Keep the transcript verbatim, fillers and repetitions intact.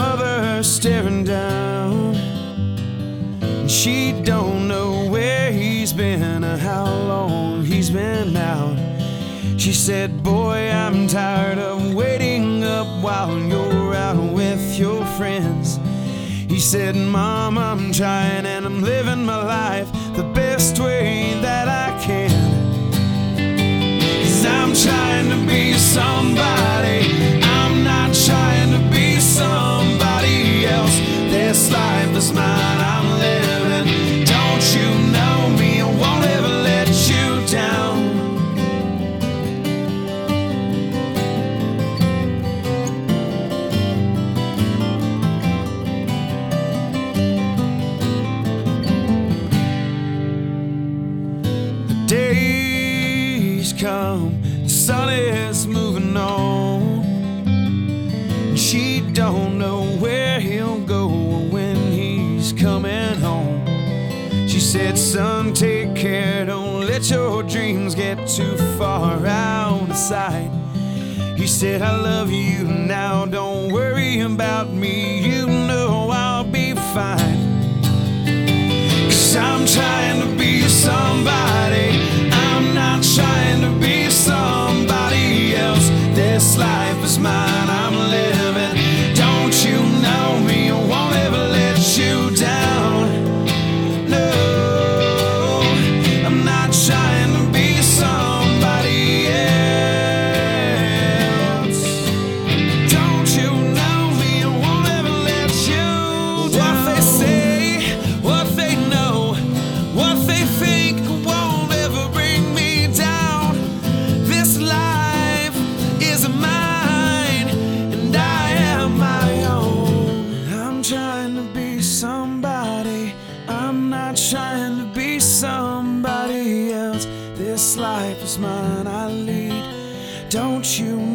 mother staring down. She don't know where he's been or how long he's been out. She said, boy, I'm tired of waiting up while you're out with your friends. He said, Mom, I'm trying and I'm living my life the best way that I can. 'Cause I'm trying to be somebody, I'm not trying to be somebody else. This life is mine, I'm living. Don't you know me, I won't ever let you down. Days come, the sun is moving on. She don't know where he'll go or when he's coming home. She said, son, take care, don't let your dreams get too far out of sight. He said, I love you now, don't worry about me, you know I'll be fine. 'Cause I'm trying to be somebody, I'm not trying to be somebody else. This life is mine, I'm living. Don't you know me, I won't ever let you down. No, I'm not trying to be somebody else. Don't you know me, I won't ever let you down. What they say, what they know, what they think won't ever bring me down. This life is mine and I am my own. I'm trying to be somebody, I'm not trying to be somebody else. This life is mine, I lead. Don't you